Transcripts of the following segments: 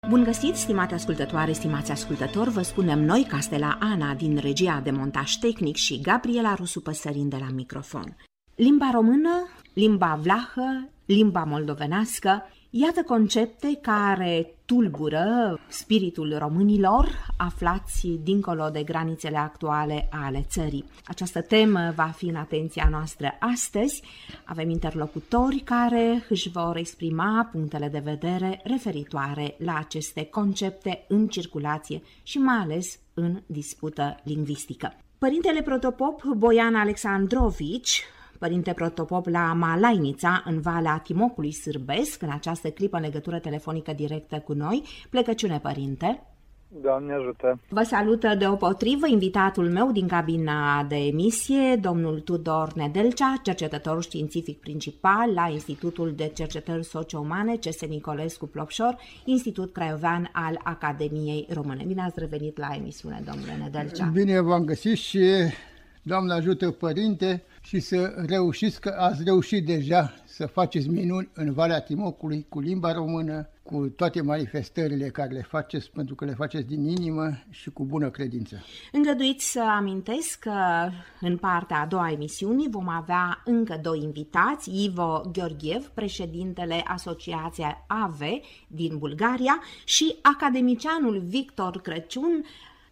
Bun găsit, stimate ascultătoare, stimați ascultători, vă spunem noi, Castela Ana din regia de montaj tehnic și Gabriela Rusu Păsărin de la microfon. Limba română, limba vlahă, limba moldovenească, iată concepte care tulbură spiritul românilor aflați dincolo de granițele actuale ale țării. Această temă va fi în atenția noastră astăzi. Avem interlocutori care își vor exprima punctele de vedere referitoare la aceste concepte în circulație și mai ales în dispută lingvistică. Părintele protopop Boian Alexandrovici, părinte protopop la Malainița, în Valea Timocului Sârbesc, în această clipă în legătură telefonică directă cu noi. Plecăciune, părinte! Doamne ajută! Vă salută deopotrivă invitatul meu din cabina de emisie, domnul Tudor Nedelcea, cercetător științific principal la Institutul de Cercetări Socio-Umane C.S. Nicolescu Plopșor, Institut Craiovean al Academiei Române. Bine ați revenit la emisiune, domnule Nedelcea! Bine v-am găsit și Doamne ajută, părinte, și să reușiți, că ați reușit deja să faceți minuni în Valea Timocului cu limba română, cu toate manifestările care le faceți, pentru că le faceți din inimă și cu bună credință. Îngăduiți să amintesc că în partea a doua a emisiunii vom avea încă doi invitați, Ivo Gheorghev, președintele Asociației AVE din Bulgaria, și academicianul Victor Crăciun.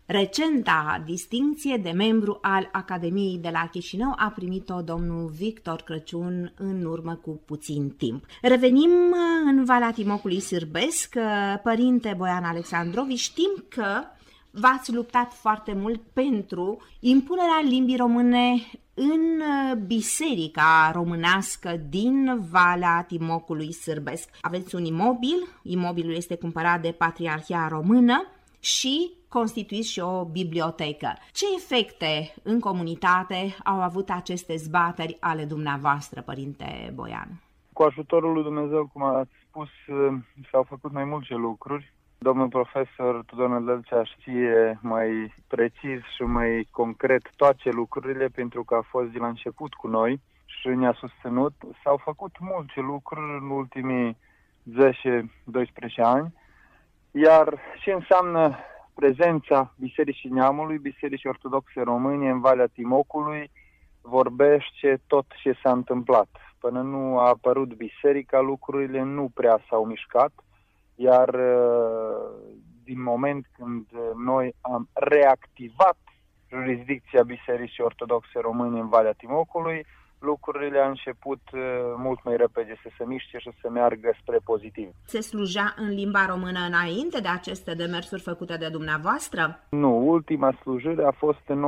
Recenta distincție de membru al Academiei de la Chișinău a primit-o domnul Victor Crăciun în urmă cu puțin timp. Revenim în Valea Timocului Sârbesc. Părinte Boian Alexandrovici, știm că v-ați luptat foarte mult pentru impunerea limbii române în biserica românească din Valea Timocului Sârbesc. Aveți un imobilul este cumpărat de Patriarhia Română și constituiți și o bibliotecă. Ce efecte în comunitate au avut aceste zbateri ale dumneavoastră, părinte Boian? Cu ajutorul lui Dumnezeu, cum ați spus, s-au făcut mai multe lucruri. Domnul profesor Tudor Nedelcea știe mai precis și mai concret toate lucrurile, pentru că a fost de la început cu noi și ne-a susținut. S-au făcut multe lucruri în ultimii 10-12 ani, iar ce înseamnă prezența Bisericii Neamului, Bisericii Ortodoxe Române în Valea Timocului, vorbește tot ce s-a întâmplat. Până nu a apărut biserica, lucrurile nu prea s-au mișcat, iar din moment când noi am reactivat jurisdicția Bisericii Ortodoxe Române în Valea Timocului, lucrurile au început mult mai repede să se miște și să meargă spre pozitiv. Se slujea în limba română înainte de aceste demersuri făcute de dumneavoastră? Nu, ultima slujire a fost în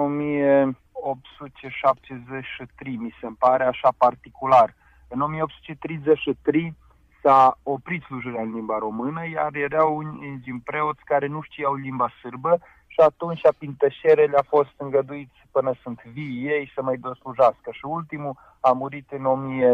1873, mi se pare, așa particular. În 1833 s-a oprit slujirea în limba română, iar erau unii din preoți care nu știau limba sârbă și atunci prin tășerele a fost îngăduiți până sunt vii ei să mai doslujească. Și ultimul a murit în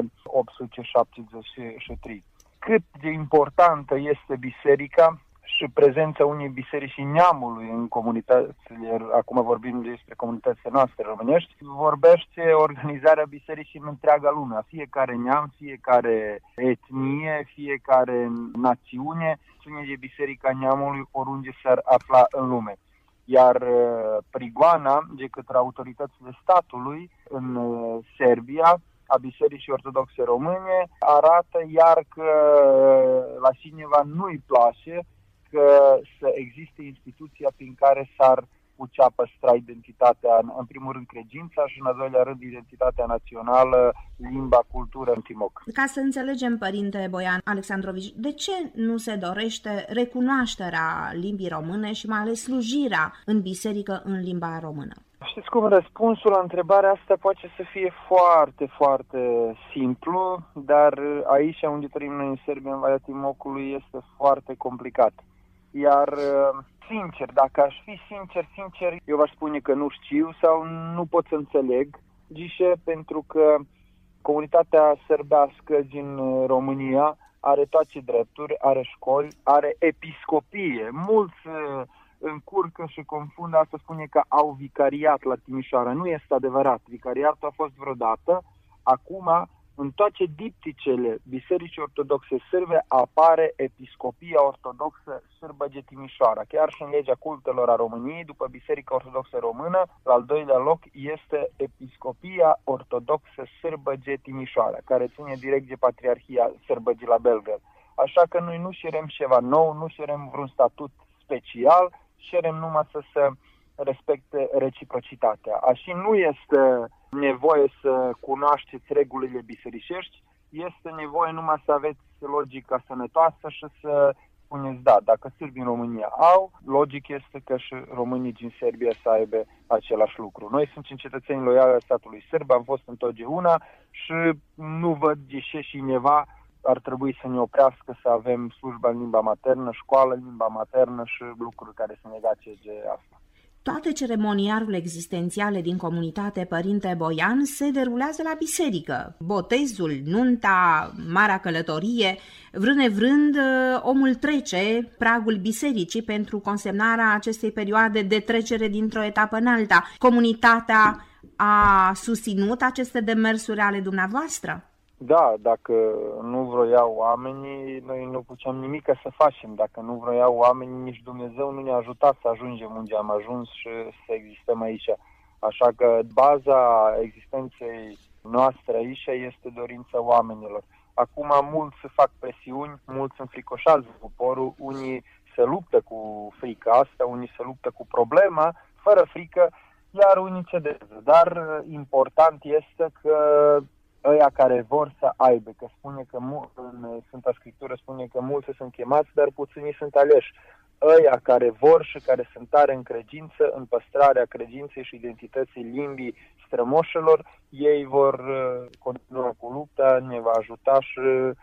1873. Cât de importantă este biserica și prezența unei biserici neamului în comunitățile, acum vorbim despre comunitățile noastre românești, vorbește organizarea bisericii în întreaga lume, fiecare neam, fiecare etnie, fiecare națiune, ține de Biserica Neamului oriunde s-ar afla în lume. Iar prigoana de către autoritățile statului în Serbia, a Bisericii Ortodoxe Române, arată iar că la cineva nu-i place că să existe instituția prin care s-ar putea păstra identitatea, în primul rând credința și în al doilea rând identitatea națională, limba, cultură în Timoc. Ca să înțelegem, părinte Boian Alexandrovici, de ce nu se dorește recunoașterea limbii române și mai ales slujirea în biserică în limba română? Știți cum, răspunsul la întrebarea asta poate să fie foarte, foarte simplu, dar aici unde trăim noi în Serbia, în Valea Timocului, este foarte complicat. Iar, sincer, dacă aș fi sincer, eu v-aș spune că nu știu sau nu pot să înțeleg, pentru că comunitatea sărbească din România are toate drepturi, are școli, are episcopie. Mulți încurcă și confundă asta, spune că au vicariat la Timișoara. Nu este adevărat. Vicariatul a fost vreodată. Acum în toate dipticele Bisericii Ortodoxe Sârbe apare Episcopia Ortodoxă Sârbăge Timișoara. Chiar și în legea cultelor a României, după Biserica Ortodoxă Română, la al doilea loc este Episcopia Ortodoxă Sârbăge Timișoara, care ține direct de Patriarhia Sârbăge la Belgrad. Așa că noi nu cerem ceva nou, nu cerem vreun statut special, cerem numai să se respecte reciprocitatea. Așa nu este nevoie să cunoașteți regulile bisericești, este nevoie numai să aveți logica sănătoasă și să spuneți da, dacă sârbii în România au, logic este că și românii din Serbia să aibă același lucru. Noi suntem cetățeni loiali al statului sârb, am fost întotdeauna și nu văd de ce cineva ar trebui să ne oprească să avem slujba în limba maternă, școală în limba maternă și lucruri care să negace de asta. Toate ceremonialurile existențiale din comunitate, Părinte Boian, se derulează la biserică. Botezul, nunta, marea călătorie, vrând nevrând, omul trece pragul bisericii pentru consemnarea acestei perioade de trecere dintr-o etapă în alta. Comunitatea a susținut aceste demersuri ale dumneavoastră? Da, dacă nu vroiau oamenii, noi nu puteam nimic să facem. Dacă nu vroiau oamenii, nici Dumnezeu nu ne-a ajutat să ajungem unde am ajuns și să existăm aici. Așa că baza existenței noastre aici este dorința oamenilor. Acum mulți se fac presiuni, mulți înfricoșează poporul, unii se luptă cu frica asta, unii se luptă cu problema, fără frică, iar unii cedează. Dar important este că ăia care vor să aibă, că spune că în Sfânta Scriptură spune că mulți sunt chemați, dar puțini sunt aleși. Ăia care vor și care sunt tare în credință, în păstrarea credinței și identității limbii strămoșilor, ei vor continua cu lupta, ne va ajuta și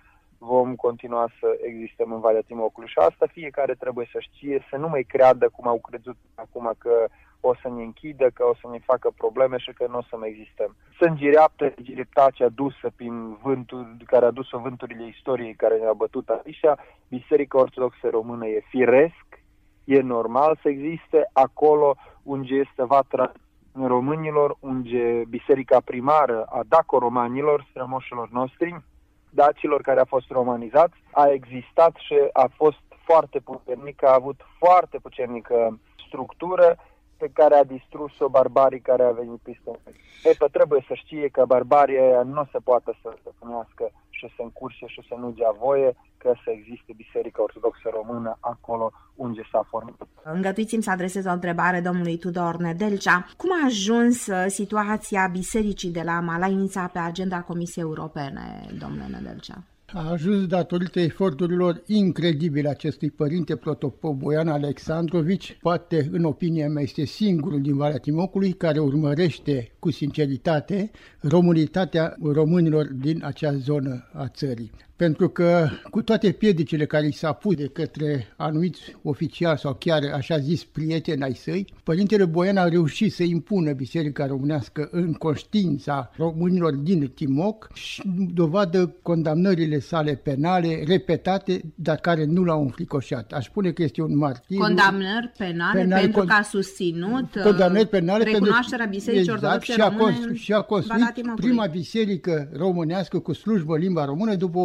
vom continua să existăm în Valea Timocului. Și asta fiecare trebuie să știe, să nu mai creadă cum au crezut acum că o să ne închidă, că o să ne facă probleme și că nu o să mai existăm. Sunt gireptacea adusă prin vântul, care a dus-o vânturile istoriei care ne-a bătut aici. Biserica Ortodoxă Română e firesc, e normal să existe acolo unde este vatra românilor, unde biserica primară a daco-romanilor, strămoșilor noștri, dacilor care a fost romanizați, a existat și a fost foarte puternică, a avut foarte puternică structură pe care a distrus-o barbarii care a venit peste noi. Trebuie să știe că barbaria aia nu se poate să stăpânească și să încurce și să nu dea voie că să existe Biserica Ortodoxă Română acolo unde s-a format. Îngăduiți-mi să adresez o întrebare domnului Tudor Nedelcea. Cum a ajuns situația bisericii de la Malainița pe agenda Comisiei Europene, domnule Nedelcea? A ajuns datorită eforturilor incredibile acestui părinte protopop Boian Alexandrovici, poate în opinia mea este singurul din Valea Timocului care urmărește cu sinceritate românitatea românilor din acea zonă a țării. Pentru că cu toate piedicile care i s-a pus de către anumiți oficiali sau chiar așa zis prieteni ai săi, părintele Boian a reușit să impună Biserica Românească în conștiința românilor din Timoc și dovadă condamnările sale penale repetate, dar care nu l-au înfricoșat. Aș spune că este un martir. Condamnări penale pentru că a susținut recunoașterea Bisericii Ortodoxe Române și a construit prima biserică românească cu slujbă limba română după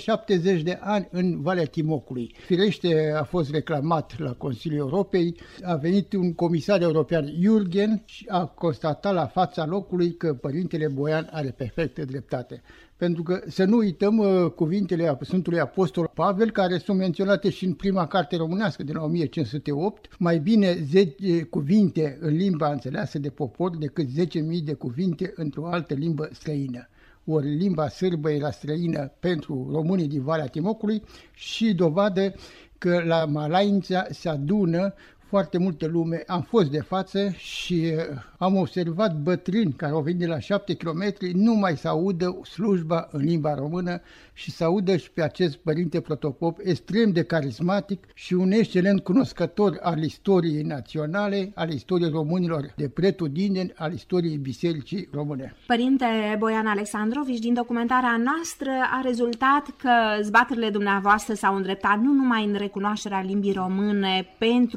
170 de ani în Valea Timocului. Firește a fost reclamat la Consiliul Europei, a venit un comisar european Jürgen și a constatat la fața locului că părintele Boian are perfectă dreptate. Pentru că să nu uităm cuvintele Sfântului Apostol Pavel, care sunt menționate și în prima carte românească din 1508, mai bine 10 cuvinte în limba înțeleasă de popor decât 10.000 de cuvinte într-o altă limbă străină. Ori limba sârbă era străină pentru românii din Valea Timocului și dovadă că la Malainița se adună foarte multă lume. Am fost de față și am observat bătrâni care au venit de la 7 km, nu mai se audă slujba în limba română și se audă și pe acest părinte protopop extrem de carismatic și un excelent cunoscător al istoriei naționale, al istoriei românilor de pretutindeni, al istoriei Bisericii Române. Părinte Boian Alexandrovici, din documentarea noastră a rezultat că zbaterile dumneavoastră s-au îndreptat nu numai în recunoașterea limbii române pentru a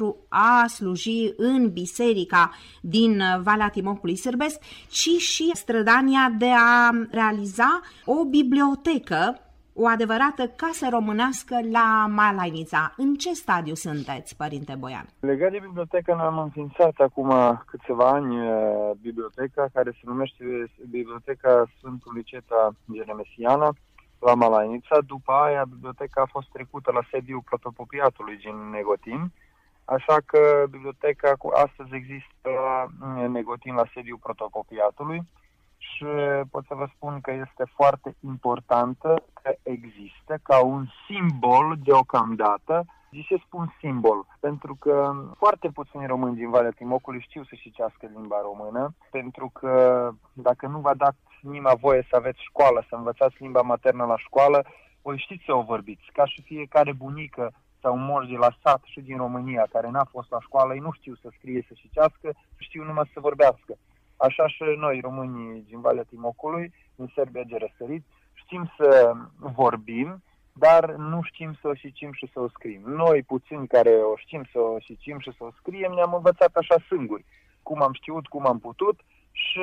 a sluji în biserica din Valea Timocului Sârbesc, ci și strădania de a realiza o bibliotecă, o adevărată casă românească la Malainița. În ce stadiu sunteți, Părinte Boian? Legat de bibliotecă, noi am înființat acum câțiva ani biblioteca, care se numește Biblioteca Sfântului Ceta Geremesiana la Malainița. După aia, biblioteca a fost trecută la sediul protopopiatului din Negotin, așa că biblioteca astăzi există la Negotin, la sediul protopopiatului. Și pot să vă spun că este foarte importantă că există ca un simbol deocamdată. De ce spun simbol? Pentru că foarte puțini români din Valea Timocului știu să citească limba română, pentru că dacă nu v-a dat inima voie să aveți școală, să învățați limba maternă la școală, voi știți să o vorbiți. Ca și fiecare bunică sau moș de la sat și din România care n-a fost la școală, ei nu știu să scrie, să citească, știu numai să vorbească. Așa și noi, românii din Valea Timocului, din Serbia de răsărit, știm să vorbim, dar nu știm să o cicim și să o scriem. Noi, puțini care o știm să o cicim și să o scriem, ne-am învățat așa singuri, cum am știut, cum am putut, și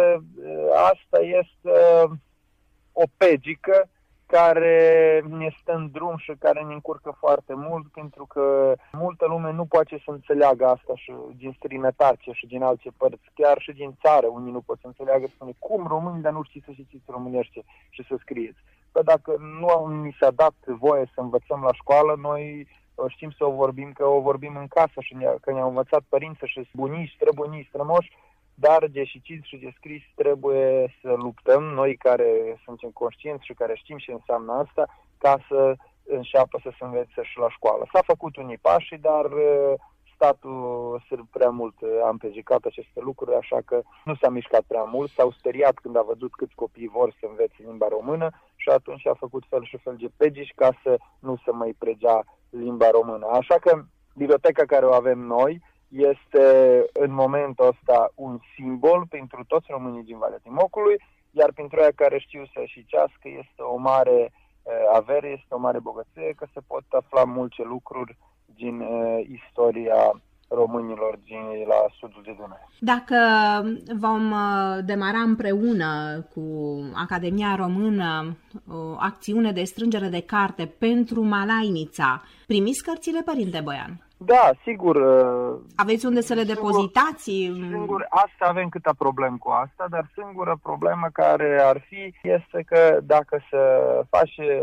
asta este o pegică care ne stă în drum și care ne încurcă foarte mult, pentru că multă lume nu poate să înțeleagă asta și din străinătate și din alte părți, chiar și din țară, unii nu pot să înțeleagă, spune, cum români, dar nu știți să citiți românește și să scrieți. Că dacă nu ni s-a dat voie să învățăm la școală, noi știm să o vorbim, că o vorbim în casă și că ne-au învățat părinții și bunici, străbunici, strămoși, dar de citit și de scris trebuie să luptăm, noi care suntem conștienți și care știm ce înseamnă asta, ca să înceapă să se învețe și la școală. S-a făcut unii pași, dar statul prea mult a împiedicat aceste lucruri, așa că nu s-a mișcat prea mult, s-au speriat când a văzut câți copii vor să învețe limba română și atunci a făcut fel și fel de pegici ca să nu se mai pregea limba română. Așa că biblioteca care o avem noi este în momentul ăsta un simbol pentru toți românii din Valea Timocului, iar pentru aia care știu să citească este o mare avere, este o mare bogăție, că se pot afla multe lucruri din istoria românilor la sudul de Dunăre. Dacă vom demara împreună cu Academia Română o acțiune de strângere de carte pentru Malainița, primiți cărțile, Părinte Boian? Da, sigur. Aveți unde să le depozitați? Singur, asta avem câte problem cu asta, dar singura problemă care ar fi este că dacă se face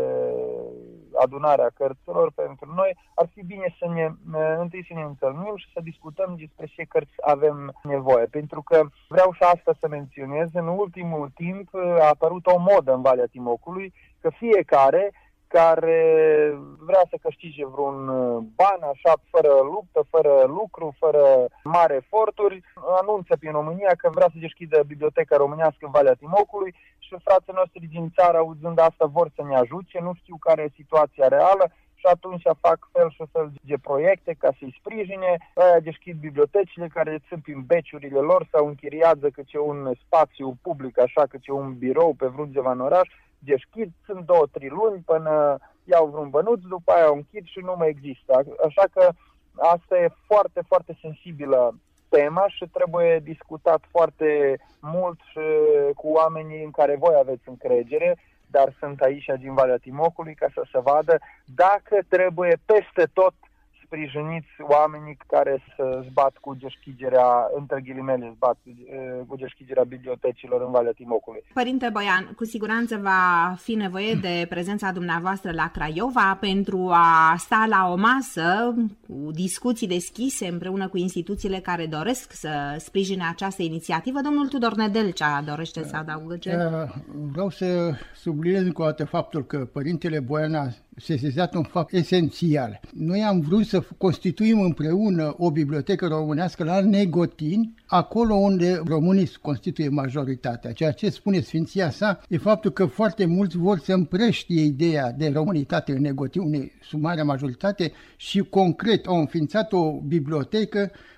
adunarea cărților pentru noi, ar fi bine să întâi să ne întâlnim și să discutăm despre ce cărți avem nevoie. Pentru că vreau și asta să menționez, în ultimul timp a apărut o modă în Valea Timocului, că fiecare care vrea să câștige vreun ban, așa, fără luptă, fără lucru, fără mari eforturi, anunță prin România că vrea să deschidă biblioteca românească în Valea Timocului și frații noștri din țară, auzând asta, vor să ne ajute, nu știu care e situația reală și atunci fac fel și fel de proiecte ca să-i sprijine. Aia deschid bibliotecile care țin prin beciurile lor sau închiriază câte un spațiu public, așa, câte un birou pe vreundeva în oraș, deschid, sunt 2-3 luni până iau vreun bănuț, după aia o închid și nu mai există. Așa că asta e foarte, foarte sensibilă tema și trebuie discutat foarte mult și cu oamenii în care voi aveți încredere, dar sunt aici din Valea Timocului ca să se vadă dacă trebuie peste tot sprijiniți oamenii care se zbat cu deschiderea, între ghilimele, cu deschiderea bibliotecilor în Valea Timocului. Părinte Boian, cu siguranță va fi nevoie de prezența dumneavoastră la Craiova pentru a sta la o masă cu discuții deschise împreună cu instituțiile care doresc să sprijine această inițiativă. Domnul Tudor Nedelcea dorește să adauge. Vreau să subliniez încă o dată faptul că Părintele Boian a sesizat un fapt esențial. Noi am vrut să constituim împreună o bibliotecă românească la Negotin, acolo unde românii constituie majoritatea. Ceea ce spune Sfinția sa e faptul că foarte mulți vor să împrăștie ideea de românitate în Negotin, unde sub marea majoritate, și concret au înființat o bibliotecă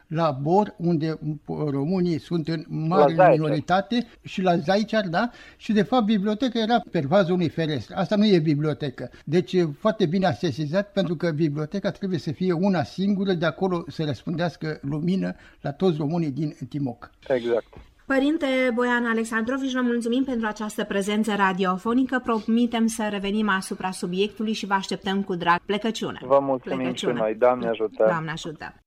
la Bor, unde românii sunt în mare minoritate, și la Zaiciar, da? Și de fapt biblioteca era pe vazul unui ferestră. Asta nu e bibliotecă. Deci foarte bine a sesizat, pentru că biblioteca trebuie să fie una singură, de acolo să răspândească lumină la toți românii din Timok. Exact. Părinte Boian Alexandrovici, vă mulțumim pentru această prezență radiofonică. Promitem să revenim asupra subiectului și vă așteptăm cu drag. Plecăciune! Vă mulțumim și noi. Doamne ajută! Doamne ajută!